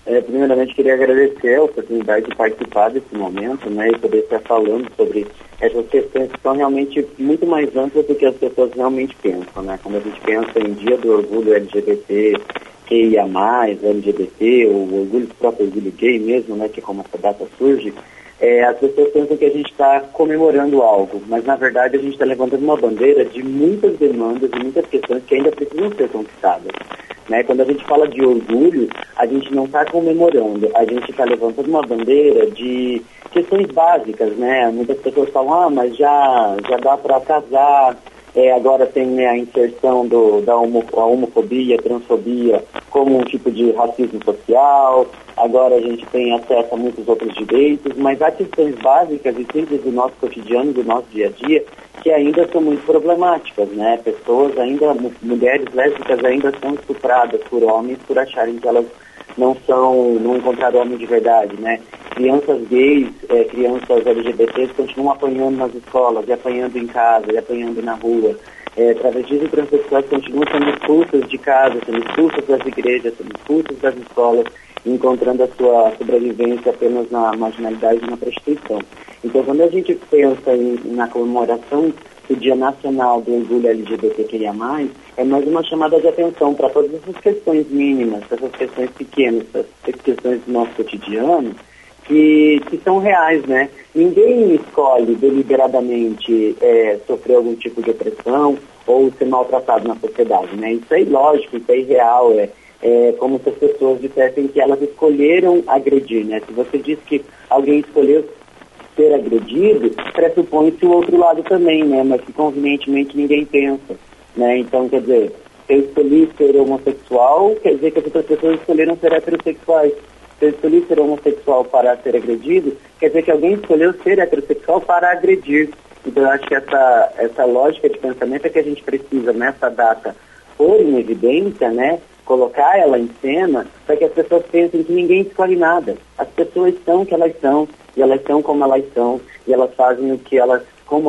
Primeiramente, queria agradecer a oportunidade de participar desse momento, né, e poder estar falando sobre essas questões que são realmente muito mais amplas do que as pessoas realmente pensam, né? Quando a gente pensa em Dia do Orgulho LGBT, QIA+, LGBT, o orgulho, o próprio orgulho gay mesmo, né, que é como essa data surge, as pessoas pensam que a gente está comemorando algo, mas na verdade a gente está levantando uma bandeira de muitas demandas e muitas questões que ainda precisam ser conquistadas. Né? Quando a gente fala de orgulho, a gente não está comemorando, a gente está levantando uma bandeira de questões básicas, né? Muitas pessoas falam, mas já dá para casar, agora tem, né, a inserção da homofobia, transfobia como um tipo de racismo social, agora a gente tem acesso a muitos outros direitos, mas há questões básicas e simples do nosso cotidiano, do nosso dia a dia, que ainda são muito problemáticas, né? Pessoas ainda, mulheres lésbicas ainda são estupradas por homens por acharem que elas não encontraram homem de verdade, né? Crianças gays, crianças LGBTs continuam apanhando nas escolas, e apanhando em casa, e apanhando na rua. Travestis e transexuais continuam sendo expulsas de casa, sendo expulsas das igrejas, sendo expulsas das escolas, encontrando a sua sobrevivência apenas na marginalidade e na prostituição. Então, quando a gente pensa na comemoração do Dia Nacional do Orgulho LGBTQIA+, é mais uma chamada de atenção para todas essas questões mínimas, essas questões pequenas, essas questões do nosso cotidiano, que são reais, né? Ninguém escolhe deliberadamente sofrer algum tipo de opressão ou ser maltratado na sociedade, né? Isso é ilógico, isso é irreal, é como se as pessoas dissessem que elas escolheram agredir, né? Se você diz que alguém escolheu ser agredido, pressupõe-se o outro lado também, né? Mas que convenientemente ninguém pensa, né? Então, quer dizer, se eu escolhi ser homossexual, quer dizer que as outras pessoas escolheram ser heterossexuais. Se eu escolhi ser homossexual para ser agredido, quer dizer que alguém escolheu ser heterossexual para agredir. Então, eu acho que essa lógica de pensamento é que a gente precisa, nessa data, pôr em evidência, né? Colocar ela em cena, para que as pessoas pensem que ninguém escolhe nada. As pessoas são o que elas são, e elas são como elas são, e elas fazem o que elas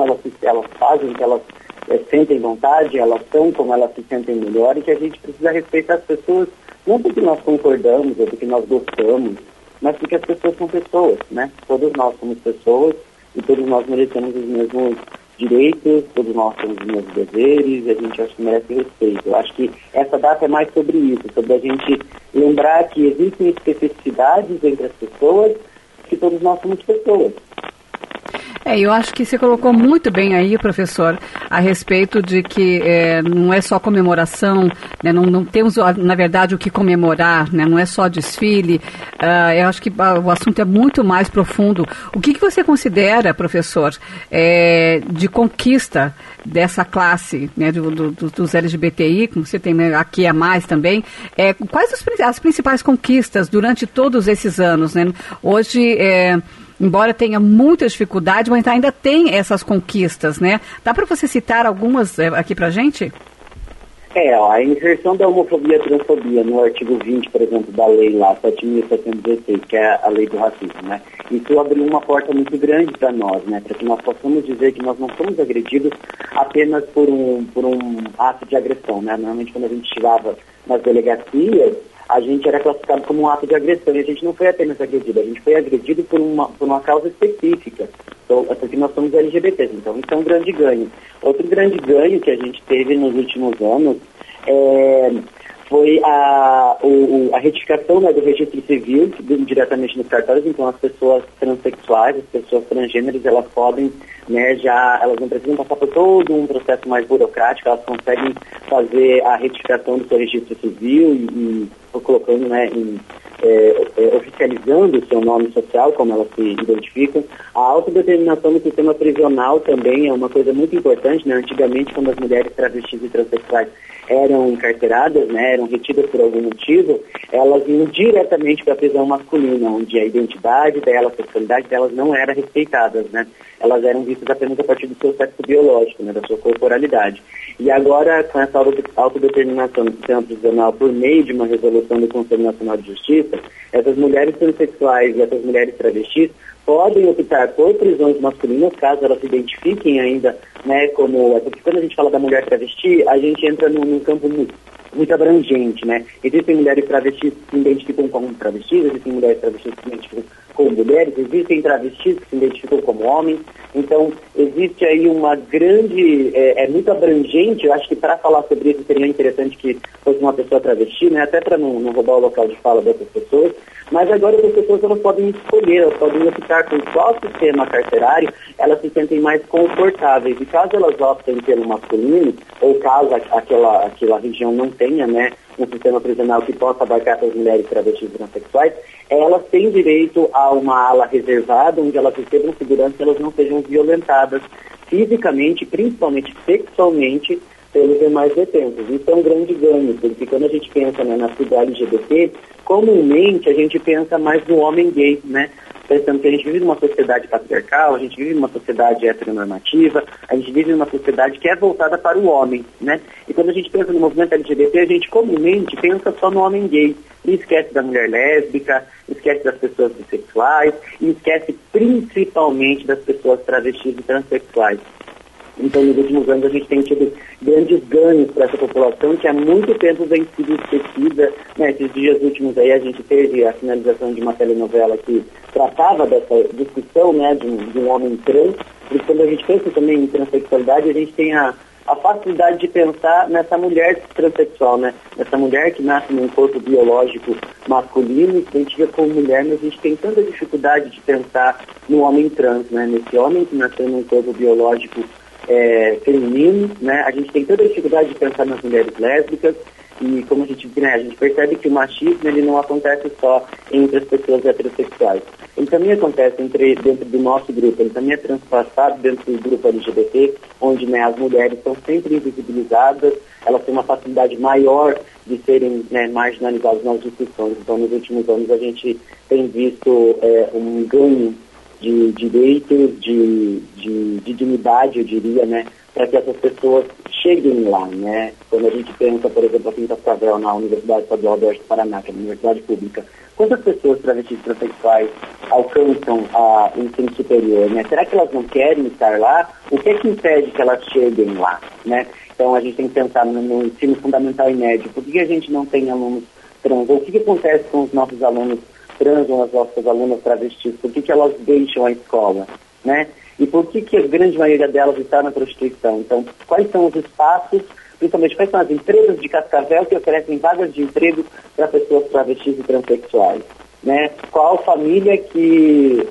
fazem o que elas sentem vontade, elas são como elas se sentem melhor, e que a gente precisa respeitar as pessoas, não porque nós concordamos ou porque nós gostamos, mas porque as pessoas são pessoas, né? Todos nós somos pessoas, e todos nós merecemos os mesmos direitos, todos nós temos os mesmos deveres, e a gente acho que merece respeito. Eu acho que essa data é mais sobre isso, sobre a gente lembrar que existem especificidades entre as pessoas, que todos nós somos pessoas. Eu acho que você colocou muito bem aí, professor, a respeito de que não é só comemoração, né, não temos, na verdade, o que comemorar, né, não é só desfile. Eu acho que o assunto é muito mais profundo. O que você considera, professor, de conquista dessa classe, né, dos LGBTI, como você tem aqui a mais também? Quais as principais conquistas durante todos esses anos, né? Hoje, embora tenha muita dificuldade, mas ainda tem essas conquistas, né? Dá para você citar algumas aqui para a gente? A inserção da homofobia e transfobia no artigo 20, por exemplo, da lei lá, 7.716, que é a lei do racismo, né? Isso abriu uma porta muito grande para nós, né? Para que nós possamos dizer que nós não somos agredidos apenas por um ato de agressão, né? Normalmente, quando a gente chegava nas delegacias, a gente era classificado como um ato de agressão, e a gente não foi apenas agredido, a gente foi agredido por uma causa específica, porque nós somos LGBTs, então isso é um grande ganho. Outro grande ganho que a gente teve nos últimos anos foi a retificação, né, do registro civil, diretamente nos cartórios. Então as pessoas transexuais, as pessoas transgêneros, elas podem, né, elas não precisam passar por todo um processo mais burocrático, elas conseguem fazer a retificação do seu registro civil e colocando, né, oficializando o seu nome social, como elas se identificam. A autodeterminação do sistema prisional também é uma coisa muito importante, né? Antigamente, quando as mulheres travestis e transexuais eram encarceradas, né, eram retidas por algum motivo, elas iam diretamente para a prisão masculina, onde a identidade delas, a sexualidade delas não era respeitada, né? Elas eram vistas apenas a partir do seu sexo biológico, né, da sua corporalidade. E agora, com essa autodeterminação do sistema prisional por meio de uma resolução do Conselho Nacional de Justiça, essas mulheres transexuais e essas mulheres travestis podem optar por prisões masculinas, caso elas se identifiquem ainda, né, como... Porque quando a gente fala da mulher travesti, a gente entra num campo muito abrangente, né? Existem mulheres travestis que se identificam como travestis, existem mulheres travestis que se identificam como mulheres, existem travestis que se identificam como homens. Então, existe aí uma grande... É muito abrangente. Eu acho que para falar sobre isso seria interessante que fosse uma pessoa travesti, né? Até para não roubar o local de fala dessas pessoas. Mas agora as pessoas elas podem escolher, elas podem optar por qual sistema carcerário elas se sentem mais confortáveis. E caso elas optem pelo masculino, ou caso aquela região não tenha, né, um sistema prisional que possa abarcar essas mulheres travestis transexuais, elas têm direito a uma ala reservada, onde elas recebam segurança e elas não sejam violentadas fisicamente, principalmente sexualmente, pelos demais detentos. Isso é um grande ganho, porque quando a gente pensa, né, na sigla LGBT, comumente a gente pensa mais no homem gay, né? Pensando que a gente vive numa sociedade patriarcal, a gente vive numa sociedade heteronormativa, a gente vive numa sociedade que é voltada para o homem, né? E quando a gente pensa no movimento LGBT, a gente comumente pensa só no homem gay, e esquece da mulher lésbica, esquece das pessoas bissexuais, e esquece principalmente das pessoas travestis e transexuais. Então, nos últimos anos, a gente tem tido grandes ganhos para essa população que há muito tempo vem sido esquecida. Né? Esses dias últimos aí, a gente teve a finalização de uma telenovela que tratava dessa discussão, né, de um homem trans. E quando a gente pensa também em transexualidade, a gente tem a facilidade de pensar nessa mulher transexual, né? Nessa mulher que nasce num corpo biológico masculino e se identifica como mulher, mas a gente tem tanta dificuldade de pensar no homem trans, né? Nesse homem que nasceu num corpo biológico feminino, né? A gente tem toda a dificuldade de pensar nas mulheres lésbicas e como a gente percebe que o machismo ele não acontece só entre as pessoas heterossexuais. Ele também acontece dentro do nosso grupo, ele também é transpassado dentro do grupo LGBT, onde, né, as mulheres são sempre invisibilizadas, elas têm uma facilidade maior de serem, né, marginalizadas nas discussões. Então, nos últimos anos, a gente tem visto um ganho de direitos, de dignidade, eu diria, né, para que essas pessoas cheguem lá, né? Quando a gente pensa, por exemplo, aqui em Cascavel, na Universidade Estadual do Oeste do Paraná, que é uma universidade pública, quantas pessoas travestis e transexuais alcançam o ensino superior, né? Será que elas não querem estar lá? O que é que impede que elas cheguem lá, né? Então, a gente tem que pensar no ensino fundamental e médio. Por que a gente não tem alunos trans? Ou o que acontece com os nossos alunos trans ou as nossas alunas travestis? Por que elas deixam a escola, né? E por que a grande maioria delas está na prostituição? Então, quais são os espaços, principalmente quais são as empresas de Cascavel que oferecem vagas de emprego para pessoas travestis e transexuais? Né? Qual família que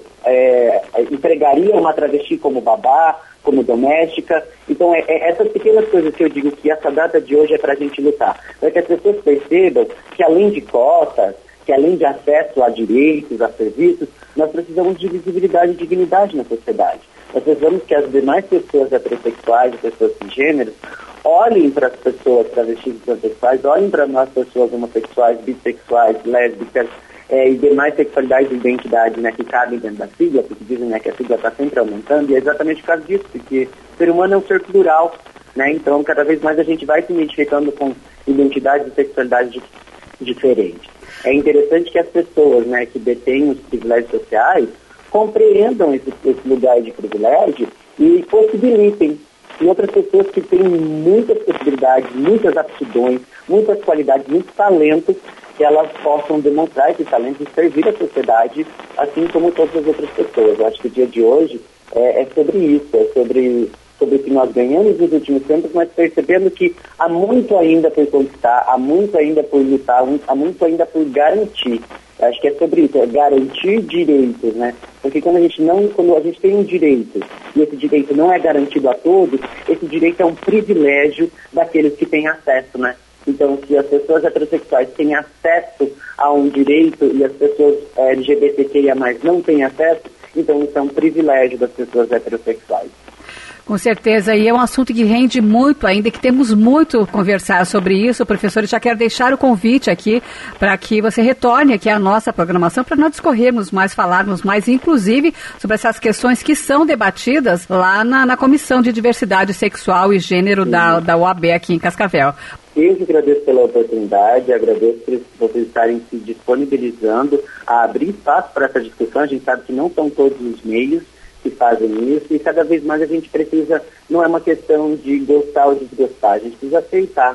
empregaria uma travesti como babá, como doméstica? Então, essas pequenas coisas que eu digo que essa data de hoje é para a gente lutar. Para que as pessoas percebam que além de cotas, que além de acesso a direitos, a serviços, nós precisamos de visibilidade e dignidade na sociedade. Nós precisamos que as demais pessoas heterossexuais, as pessoas cisgêneros, olhem para as pessoas travestis e transexuais, olhem para nós pessoas homossexuais, bissexuais, lésbicas e demais sexualidades e identidades, né, que cabem dentro da sigla, porque dizem, né, que a sigla está sempre aumentando, e é exatamente por causa disso, porque o ser humano é um ser plural, né, então cada vez mais a gente vai se identificando com identidades e sexualidades diferentes. É interessante que as pessoas, né, que detêm os privilégios sociais compreendam esse lugar de privilégio e possibilitem que outras pessoas que têm muitas possibilidades, muitas aptidões, muitas qualidades, muitos talentos, que elas possam demonstrar esses talentos e servir a sociedade, assim como todas as outras pessoas. Eu acho que o dia de hoje é sobre isso, é sobre o que nós ganhamos nos últimos tempos, mas percebendo que há muito ainda por conquistar, há muito ainda por lutar, há muito ainda por garantir. Acho que é sobre isso, é garantir direitos, né? Porque quando a gente tem um direito e esse direito não é garantido a todos, esse direito é um privilégio daqueles que têm acesso, né? Então, se as pessoas heterossexuais têm acesso a um direito e as pessoas LGBTQIA+, não têm acesso, então isso é um privilégio das pessoas heterossexuais. Com certeza, e é um assunto que rende muito ainda, que temos muito a conversar sobre isso. Professor, eu já quero deixar o convite aqui para que você retorne aqui à nossa programação para nós discorrermos mais, falarmos mais, inclusive, sobre essas questões que são debatidas lá na Comissão de Diversidade Sexual e Gênero da OAB aqui em Cascavel. Eu que agradeço pela oportunidade, agradeço por vocês estarem se disponibilizando a abrir espaço para essa discussão. A gente sabe que não são todos os meios que fazem isso e cada vez mais a gente precisa, não é uma questão de gostar ou desgostar, a gente precisa aceitar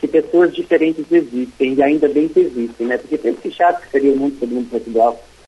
que pessoas diferentes existem, e ainda bem que existem, né? Porque penso que chato que seria o mundo todo mundo fosse igual.